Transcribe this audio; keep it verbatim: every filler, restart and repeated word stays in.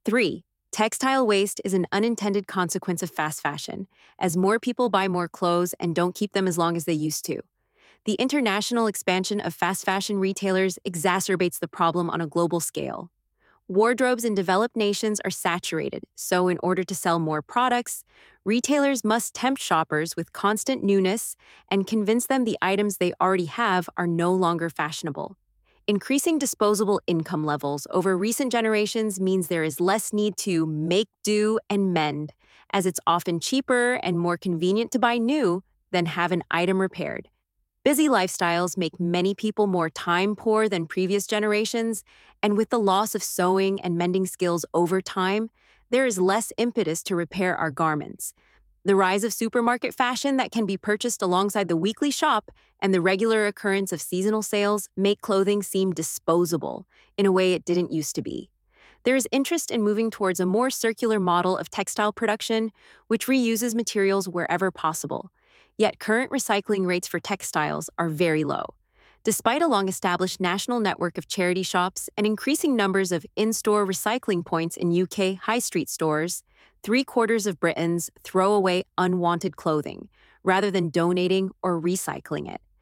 Three, textile waste is an unintended consequence of fast fashion, as more people buy more clothes and don't keep them as long as they used to. The international expansion of fast fashion retailers exacerbates the problem on a global scale. Wardrobes in developed nations are saturated, so in order to sell more products, retailers must tempt shoppers with constant newness and convince them the items they already have are no longer fashionable. Increasing disposable income levels over recent generations means there is less need to make do and mend, as it's often cheaper and more convenient to buy new than have an item repaired. Busy lifestyles make many people more time poor than previous generations, and with the loss of sewing and mending skills over time, there is less impetus to repair our garments. The rise of supermarket fashion that can be purchased alongside the weekly shop and the regular occurrence of seasonal sales make clothing seem disposable in a way it didn't used to be. There is interest in moving towards a more circular model of textile production, which reuses materials wherever possible. Yet current recycling rates for textiles are very low. Despite a long-established national network of charity shops and increasing numbers of in-store recycling points in U K high street stores, three-quarters of Britons throw away unwanted clothing, rather than donating or recycling it.